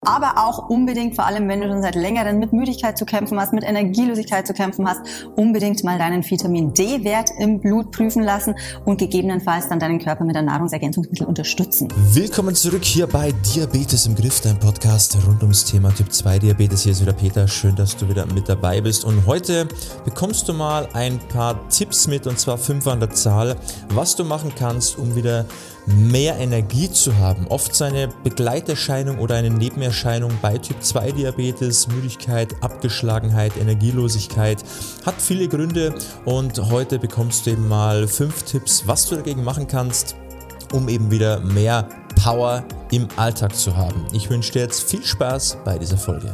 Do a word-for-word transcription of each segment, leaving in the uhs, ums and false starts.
Aber auch unbedingt, vor allem wenn du schon seit längerem mit Müdigkeit zu kämpfen hast, mit Energielosigkeit zu kämpfen hast, unbedingt mal deinen Vitamin D-Wert im Blut prüfen lassen und gegebenenfalls dann deinen Körper mit einem Nahrungsergänzungsmittel unterstützen. Willkommen zurück hier bei Diabetes im Griff, dein Podcast rund ums Thema Typ zwei Diabetes. Hier ist wieder Peter, schön, dass du wieder mit dabei bist. Und heute bekommst du mal ein paar Tipps mit, und zwar fünf an der Zahl, was du machen kannst, um wieder mehr Energie zu haben. Oft so eine Begleiterscheinung oder eine Nebenerscheinung bei Typ zwei Diabetes, Müdigkeit, Abgeschlagenheit, Energielosigkeit, hat viele Gründe, und heute bekommst du eben mal fünf Tipps, was du dagegen machen kannst, um eben wieder mehr Power im Alltag zu haben. Ich wünsche dir jetzt viel Spaß bei dieser Folge.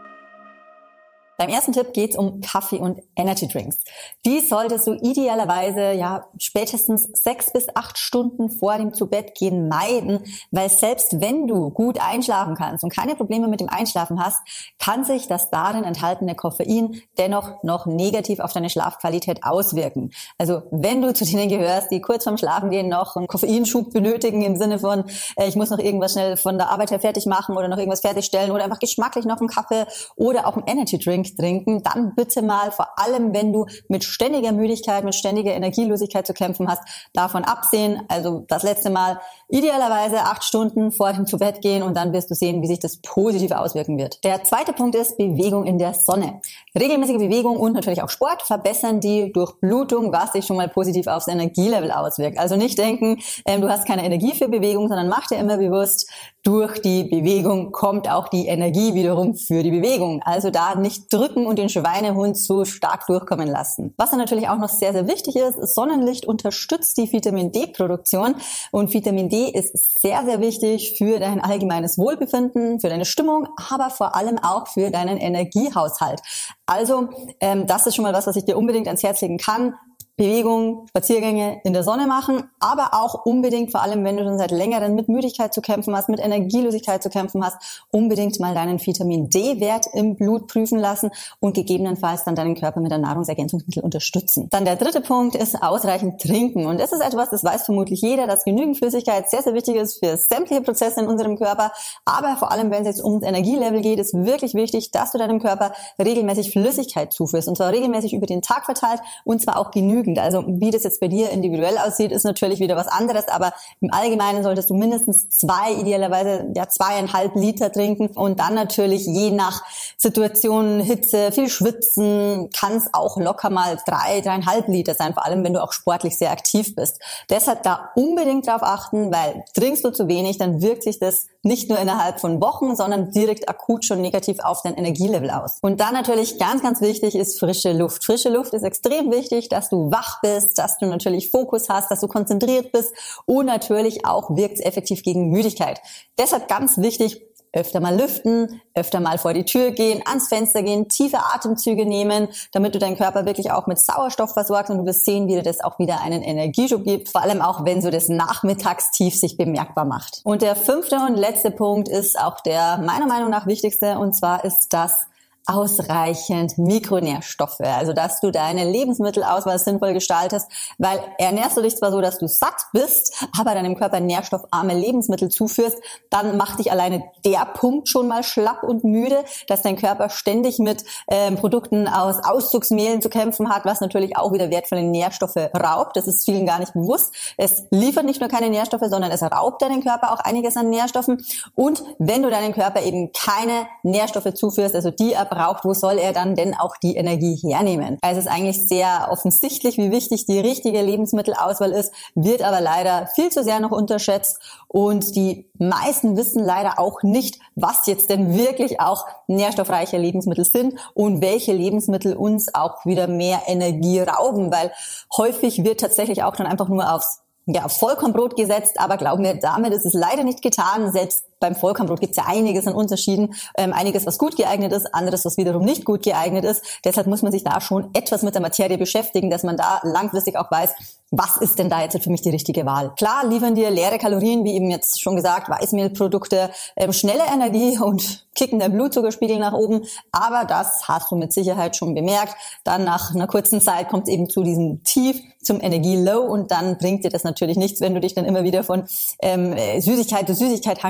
Beim ersten Tipp geht es um Kaffee und Energy Drinks. Die solltest du idealerweise ja spätestens sechs bis acht Stunden vor dem Zubettgehen meiden, weil selbst wenn du gut einschlafen kannst und keine Probleme mit dem Einschlafen hast, kann sich das darin enthaltene Koffein dennoch noch negativ auf deine Schlafqualität auswirken. Also wenn du zu denen gehörst, die kurz vorm Schlafengehen noch einen Koffeinschub benötigen im Sinne von, äh, ich muss noch irgendwas schnell von der Arbeit her fertig machen oder noch irgendwas fertigstellen oder einfach geschmacklich noch einen Kaffee oder auch einen Energy Drink trinken, dann bitte mal, vor allem wenn du mit ständiger Müdigkeit, mit ständiger Energielosigkeit zu kämpfen hast, davon absehen. Also das letzte Mal idealerweise acht Stunden vor dem Zubettgehen, und dann wirst du sehen, wie sich das positiv auswirken wird. Der zweite Punkt ist Bewegung in der Sonne. Regelmäßige Bewegung und natürlich auch Sport verbessern die Durchblutung, was sich schon mal positiv aufs Energielevel auswirkt. Also nicht denken, ähm, du hast keine Energie für Bewegung, sondern mach dir immer bewusst, durch die Bewegung kommt auch die Energie wiederum für die Bewegung. Also da nicht drücken und den Schweinehund zu stark durchkommen lassen. Was dann natürlich auch noch sehr, sehr wichtig ist, Sonnenlicht unterstützt die Vitamin D-Produktion, und Vitamin D ist sehr, sehr wichtig für dein allgemeines Wohlbefinden, für deine Stimmung, aber vor allem auch für deinen Energiehaushalt. Also ähm, das ist schon mal was, was ich dir unbedingt ans Herz legen kann. Bewegung, Spaziergänge in der Sonne machen, aber auch unbedingt, vor allem wenn du schon seit längerem mit Müdigkeit zu kämpfen hast, mit Energielosigkeit zu kämpfen hast, unbedingt mal deinen Vitamin D-Wert im Blut prüfen lassen und gegebenenfalls dann deinen Körper mit einem Nahrungsergänzungsmittel unterstützen. Dann der dritte Punkt ist ausreichend trinken, und das ist etwas, das weiß vermutlich jeder, dass genügend Flüssigkeit sehr, sehr wichtig ist für sämtliche Prozesse in unserem Körper, aber vor allem, wenn es jetzt ums Energielevel geht, ist wirklich wichtig, dass du deinem Körper regelmäßig Flüssigkeit zuführst, und zwar regelmäßig über den Tag verteilt, und zwar auch genügend. Also wie das jetzt bei dir individuell aussieht, ist natürlich wieder was anderes, aber im Allgemeinen solltest du mindestens zwei, idealerweise ja zweieinhalb Liter trinken, und dann natürlich je nach Situation, Hitze, viel schwitzen, kann es auch locker mal drei, dreieinhalb Liter sein, vor allem wenn du auch sportlich sehr aktiv bist. Deshalb da unbedingt drauf achten, weil trinkst du zu wenig, dann wirkt sich das nicht nur innerhalb von Wochen, sondern direkt akut schon negativ auf dein Energielevel aus. Und dann natürlich ganz, ganz wichtig ist frische Luft. Frische Luft ist extrem wichtig, dass du wach bist, dass du natürlich Fokus hast, dass du konzentriert bist, und natürlich auch wirkt es effektiv gegen Müdigkeit. Deshalb ganz wichtig, öfter mal lüften, öfter mal vor die Tür gehen, ans Fenster gehen, tiefe Atemzüge nehmen, damit du deinen Körper wirklich auch mit Sauerstoff versorgst, und du wirst sehen, wie dir das auch wieder einen Energieschub gibt, vor allem auch, wenn so das Nachmittagstief sich bemerkbar macht. Und der fünfte und letzte Punkt ist auch der meiner Meinung nach wichtigste, und zwar ist das ausreichend Mikronährstoffe, also dass du deine Lebensmittelauswahl sinnvoll gestaltest, weil ernährst du dich zwar so, dass du satt bist, aber deinem Körper nährstoffarme Lebensmittel zuführst, dann macht dich alleine der Punkt schon mal schlapp und müde, dass dein Körper ständig mit ähm, Produkten aus Auszugsmehlen zu kämpfen hat, was natürlich auch wieder wertvolle Nährstoffe raubt. Das ist vielen gar nicht bewusst. Es liefert nicht nur keine Nährstoffe, sondern es raubt deinen Körper auch einiges an Nährstoffen, und wenn du deinem Körper eben keine Nährstoffe zuführst, also die braucht, wo soll er dann denn auch die Energie hernehmen? Also es ist eigentlich sehr offensichtlich, wie wichtig die richtige Lebensmittelauswahl ist, wird aber leider viel zu sehr noch unterschätzt, und die meisten wissen leider auch nicht, was jetzt denn wirklich auch nährstoffreiche Lebensmittel sind und welche Lebensmittel uns auch wieder mehr Energie rauben, weil häufig wird tatsächlich auch dann einfach nur aufs ja, aufs Vollkornbrot gesetzt, aber glaub mir, damit ist es leider nicht getan. Selbst beim Vollkornbrot gibt es ja einiges an Unterschieden, ähm, einiges, was gut geeignet ist, anderes, was wiederum nicht gut geeignet ist. Deshalb muss man sich da schon etwas mit der Materie beschäftigen, dass man da langfristig auch weiß, was ist denn da jetzt für mich die richtige Wahl. Klar liefern dir leere Kalorien, wie eben jetzt schon gesagt, Weißmehlprodukte, ähm, schnelle Energie und kicken deinen Blutzuckerspiegel nach oben, aber das hast du mit Sicherheit schon bemerkt. Dann nach einer kurzen Zeit kommt es eben zu diesem Tief, zum Energie-Low, und dann bringt dir das natürlich nichts, wenn du dich dann immer wieder von ähm, Süßigkeit zu Süßigkeit hangeln musst,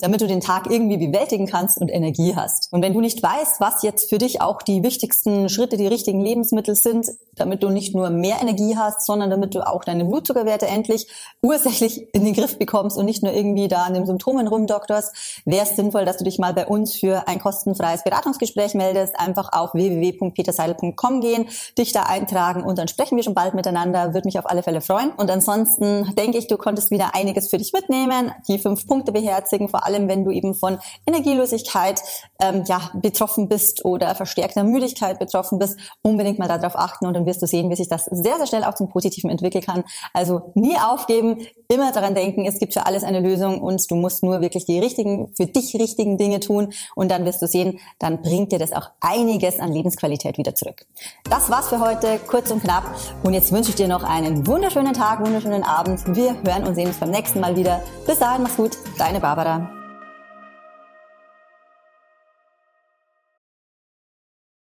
damit du den Tag irgendwie bewältigen kannst und Energie hast. Und wenn du nicht weißt, was jetzt für dich auch die wichtigsten Schritte, die richtigen Lebensmittel sind, damit du nicht nur mehr Energie hast, sondern damit du auch deine Blutzuckerwerte endlich ursächlich in den Griff bekommst und nicht nur irgendwie da an den Symptomen rumdoktorst, wäre es sinnvoll, dass du dich mal bei uns für ein kostenfreies Beratungsgespräch meldest. Einfach auf w w w punkt peter seidel punkt com gehen, dich da eintragen und dann sprechen wir schon bald miteinander. Würde mich auf alle Fälle freuen. Und ansonsten denke ich, du konntest wieder einiges für dich mitnehmen, die fünf Punkte beherzigen, vor allem wenn du eben von Energielosigkeit ähm, ja betroffen bist oder verstärkter Müdigkeit betroffen bist. Unbedingt mal darauf achten und dann wirst du sehen, wie sich das sehr, sehr schnell auch zum Positiven entwickeln kann. Also nie aufgeben, immer daran denken, es gibt für alles eine Lösung und du musst nur wirklich die richtigen, für dich richtigen Dinge tun und dann wirst du sehen, dann bringt dir das auch einiges an Lebensqualität wieder zurück. Das war's für heute, kurz und knapp und jetzt wünsche ich dir noch einen wunderschönen Tag, wunderschönen Abend. Wir hören und sehen uns beim nächsten Mal wieder. Bis dahin, mach's gut, deine Barbara.